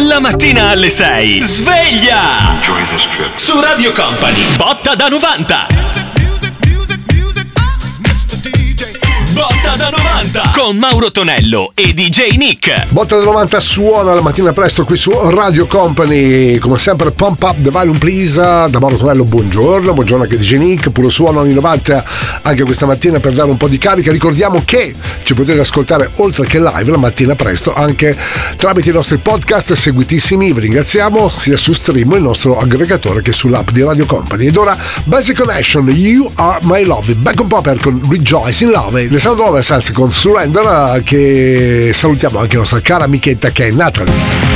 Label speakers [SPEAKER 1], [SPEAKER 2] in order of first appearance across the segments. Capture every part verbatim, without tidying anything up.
[SPEAKER 1] La mattina alle sei. Sveglia! Su Radio Company. Botta da novanta. Botta da novanta con Mauro Tonello e D J Nick.
[SPEAKER 2] Botta da novanta suona la mattina presto qui su Radio Company. Come sempre Pump Up the Volume Please da Mauro Tonello. Buongiorno, buongiorno anche D J Nick. Puro suono anni novanta anche questa mattina per dare un po' di carica. Ricordiamo che ci potete ascoltare oltre che live la mattina presto anche tramite i nostri podcast seguitissimi. Vi ringraziamo sia su Stream, il nostro aggregatore, che sull'app di Radio Company. Ed ora Basic Connection, You Are My Love, Back on Popper con Rejoice in Love, The Sound Lovers, anzi con Surrender, che salutiamo anche la nostra cara amichetta che è Natalie.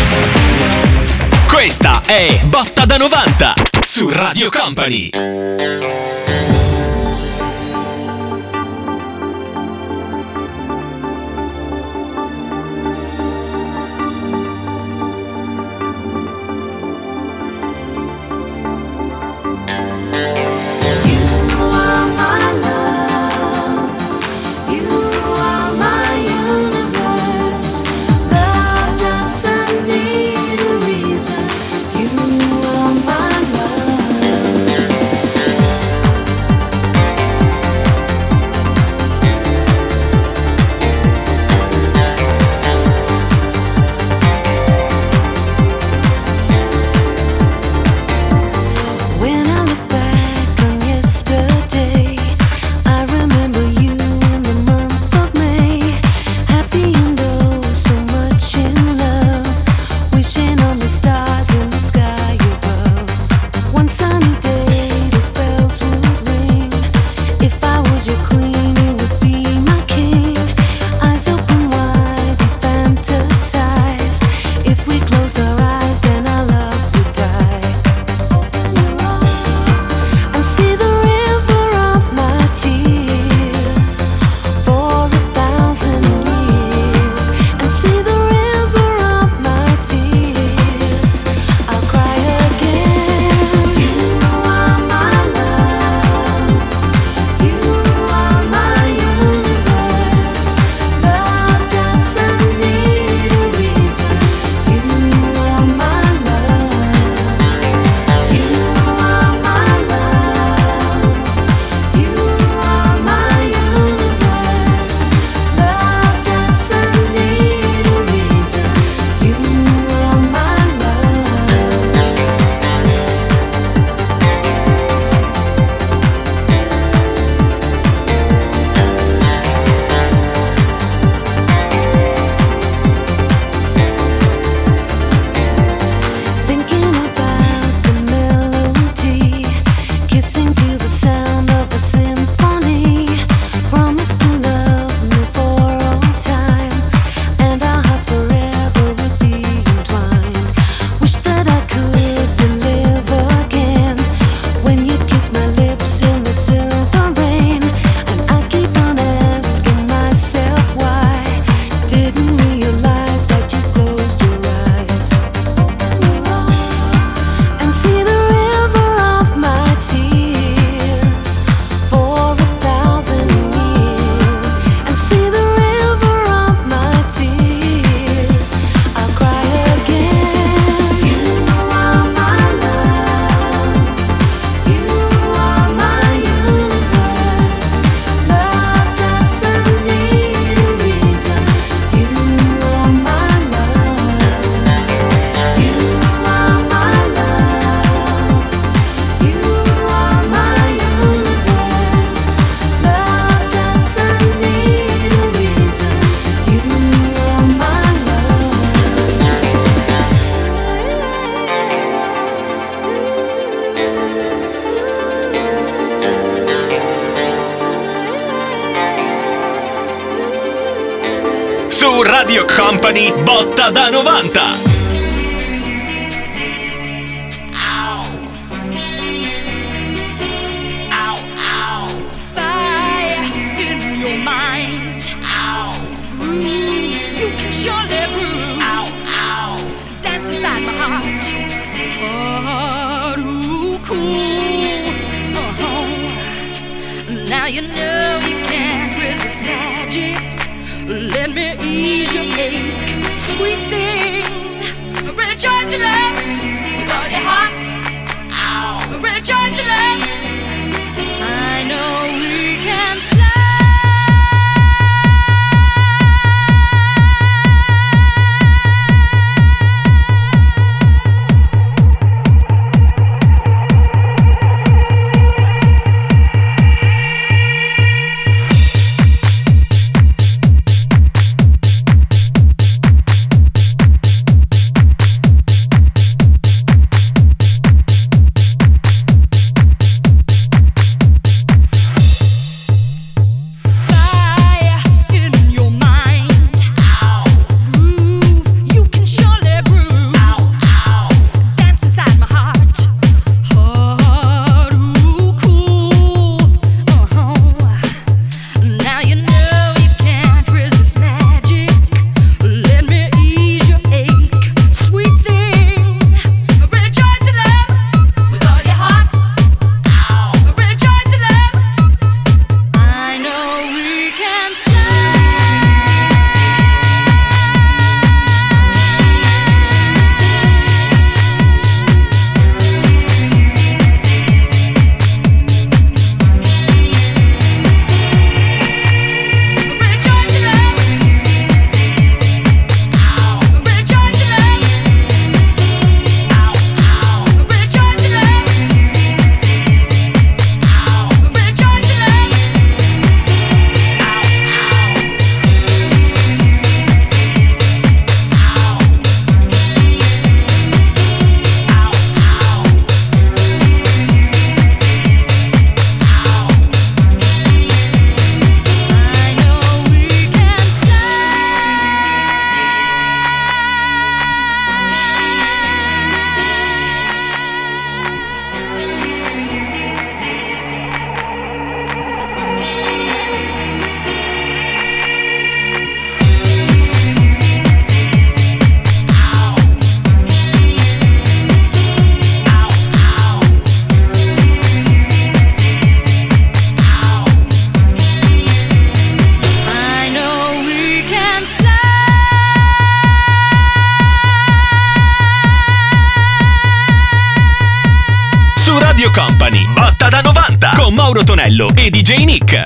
[SPEAKER 1] Questa è Botta da novanta su Radio Company. Su Radio Company, Botta da novanta.
[SPEAKER 3] Now you know you can't resist magic. Let me ease your ache, sweet thing.
[SPEAKER 1] da novanta con Mauro Tonello e D J Nick.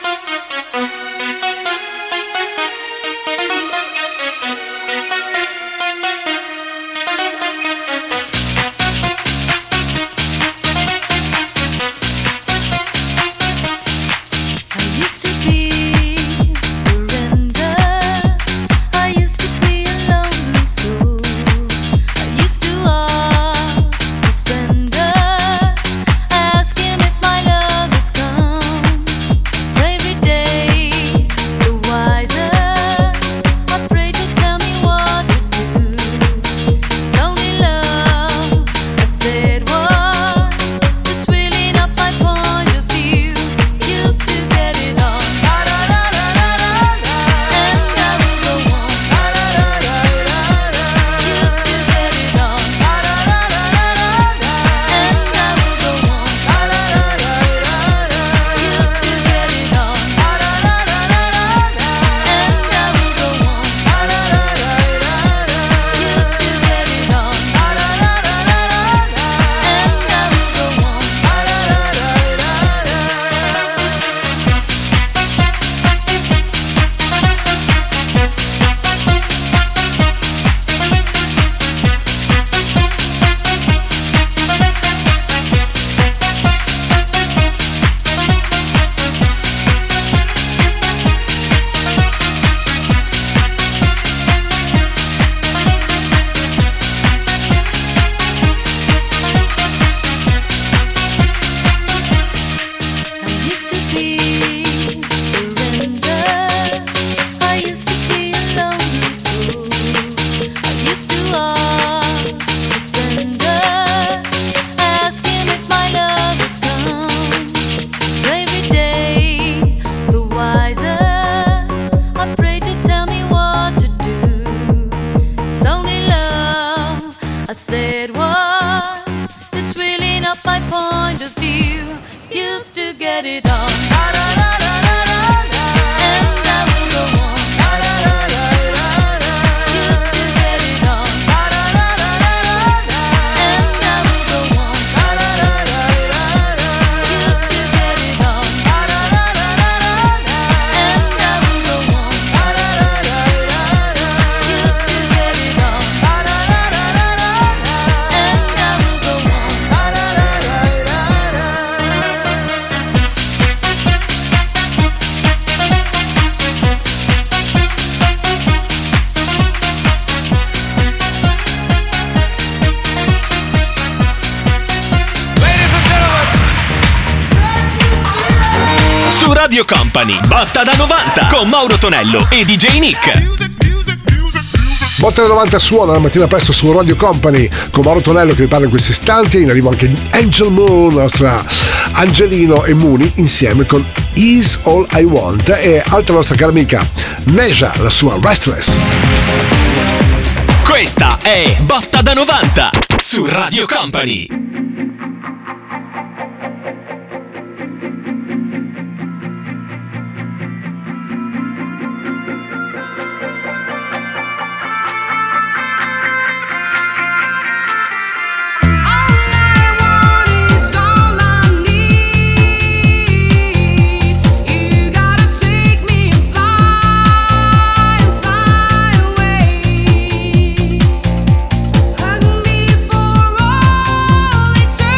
[SPEAKER 1] Radio Company, Botta da novanta con Mauro Tonello e D J Nick.
[SPEAKER 2] Botta da novanta suona la mattina presto su Radio Company con Mauro Tonello che vi parla in questi istanti. In arrivo anche Angel Moon, nostra Angelino e Mooney insieme con Is All I Want, e altra nostra cara amica Neja, la sua Restless.
[SPEAKER 1] Questa è Botta da novanta su Radio Company.
[SPEAKER 4] Turn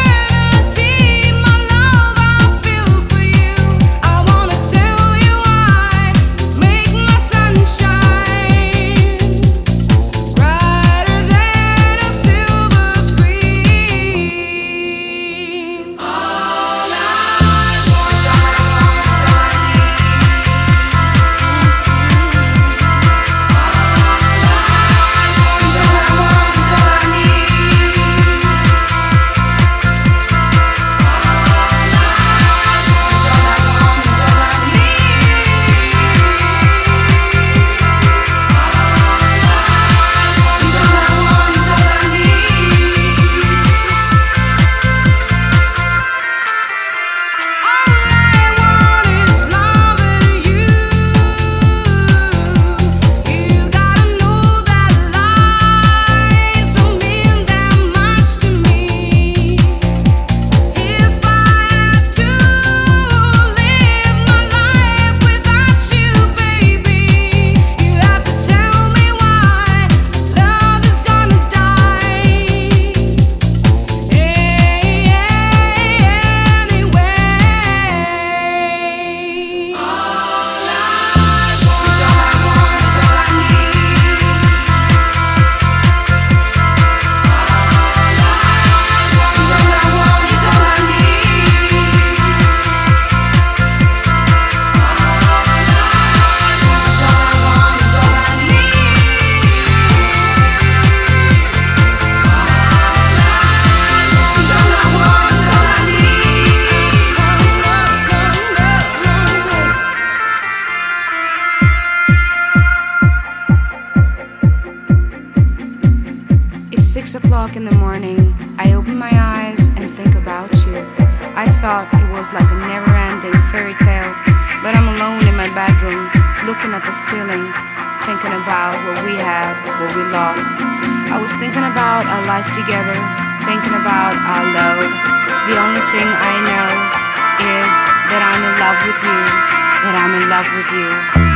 [SPEAKER 4] Six o'clock in the morning, I open my eyes and think about you. I thought it was like a never-ending fairy tale, but I'm alone in my bedroom, looking at the ceiling, thinking about what we had, what we lost. I was thinking about our life together, thinking about our love. The only thing I know is that I'm in love with you, that I'm in love with you.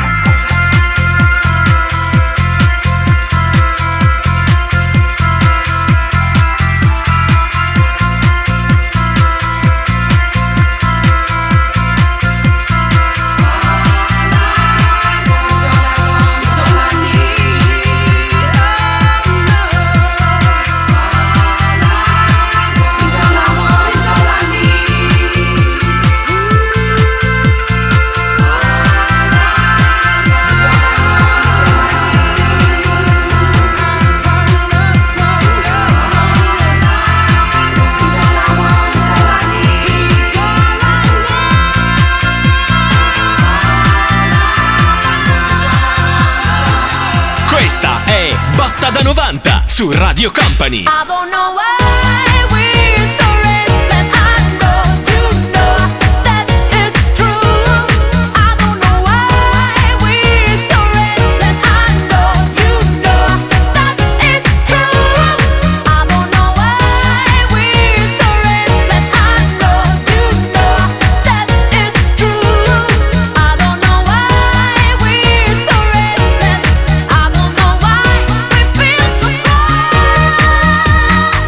[SPEAKER 1] Botta da novanta su Radio Company.
[SPEAKER 3] I don't know why we're so restless. I know you know that it's true. I don't know why we're so restless. I know you know that it's true. I don't know why we're so restless. I know you know that it's true. I don't know why we're so restless. I don't know why we feel so strong.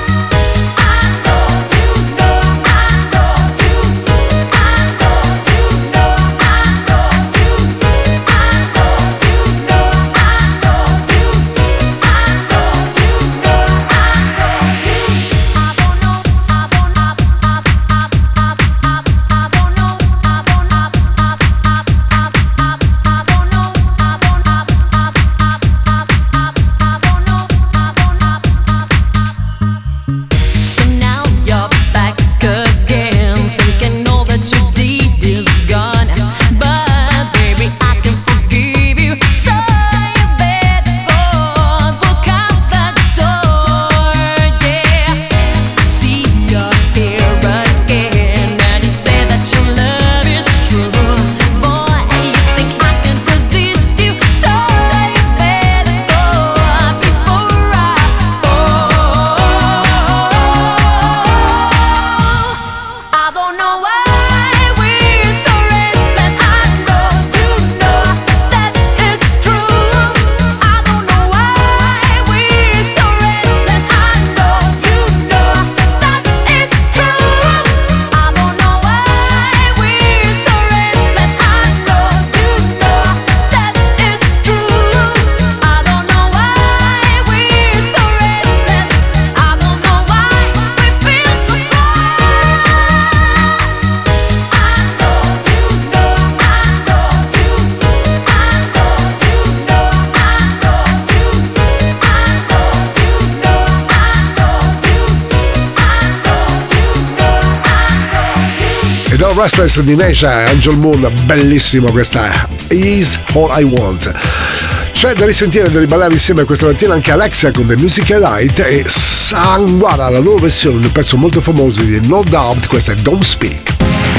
[SPEAKER 2] Restless di Neja e Angel Moon, bellissima questa Is All I Want. C'è da risentire e da riballare insieme questa mattina anche Alexia con The Musical Light e Sanguara, la loro versione di un pezzo molto famoso di No Doubt, questa è Don't Speak.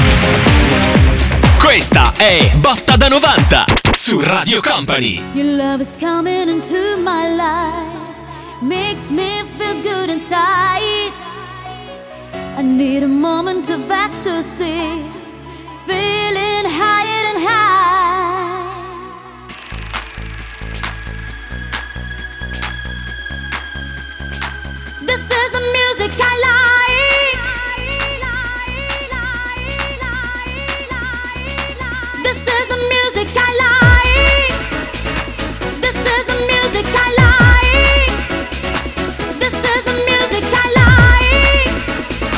[SPEAKER 1] Questa è Botta da novanta su Radio Company.
[SPEAKER 3] Your love is coming into my life, makes me feel good inside. I need a moment of ecstasy, feeling higher and high. This is the music I like. This is the music I like. This is the music I like. This is the music I like.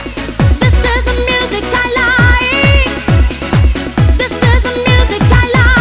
[SPEAKER 3] This is the music I like. This is the music I like.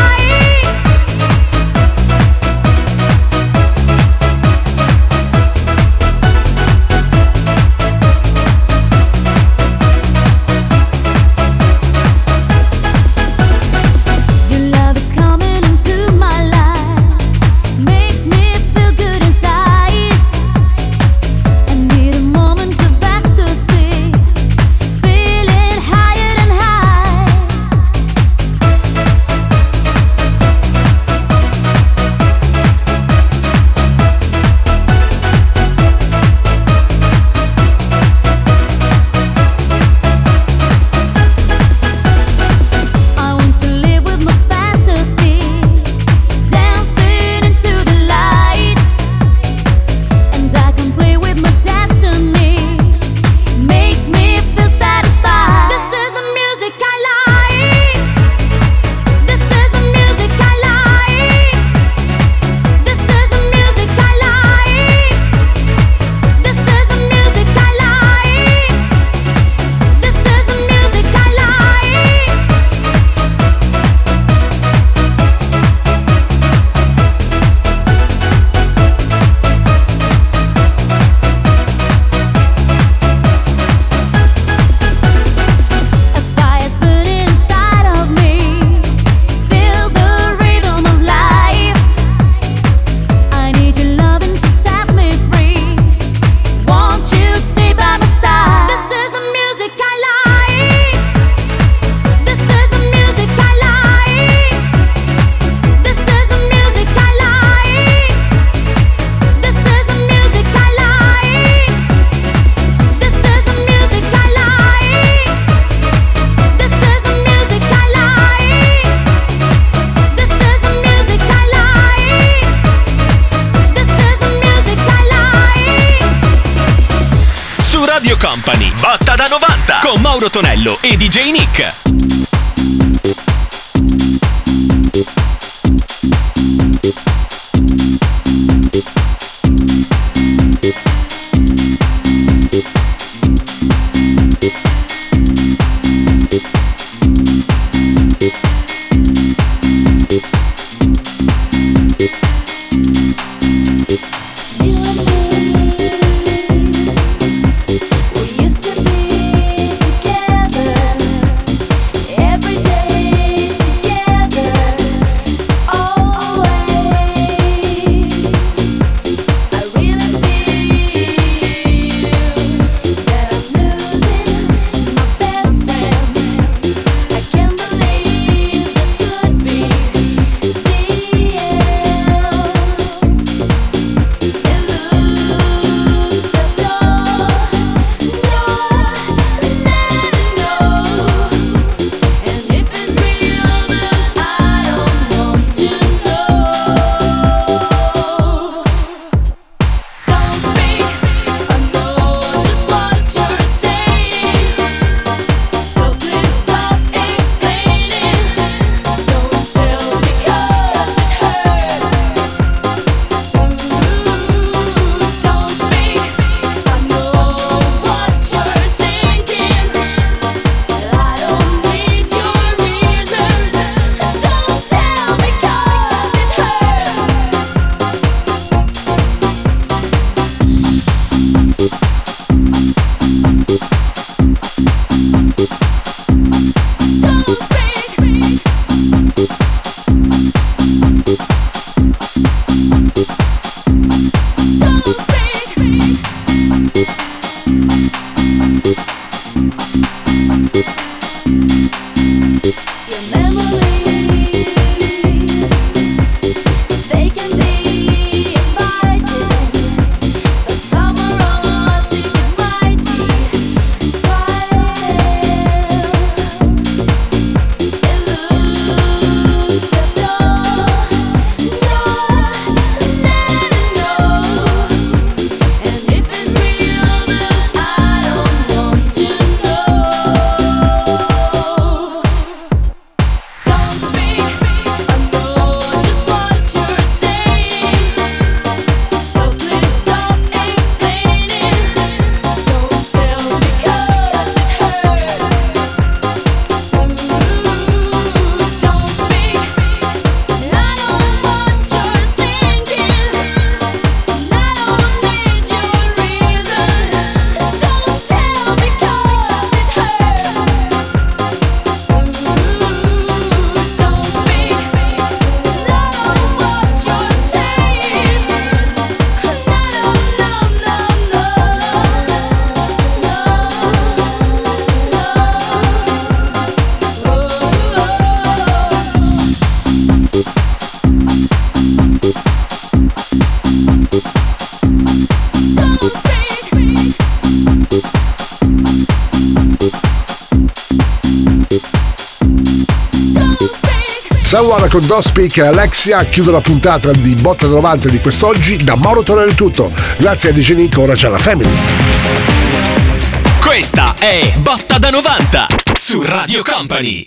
[SPEAKER 1] Radio Company. Botta da novanta con Mauro Tonello e D J Nick.
[SPEAKER 3] We used to be together.
[SPEAKER 2] Someone con Don't Speak e Alexia chiude la puntata di Botta da novanta di quest'oggi. Da Mauro Tonello è tutto. Grazie a D J Nick, ora c'è la Family.
[SPEAKER 1] Questa è Botta da novanta su Radio Company.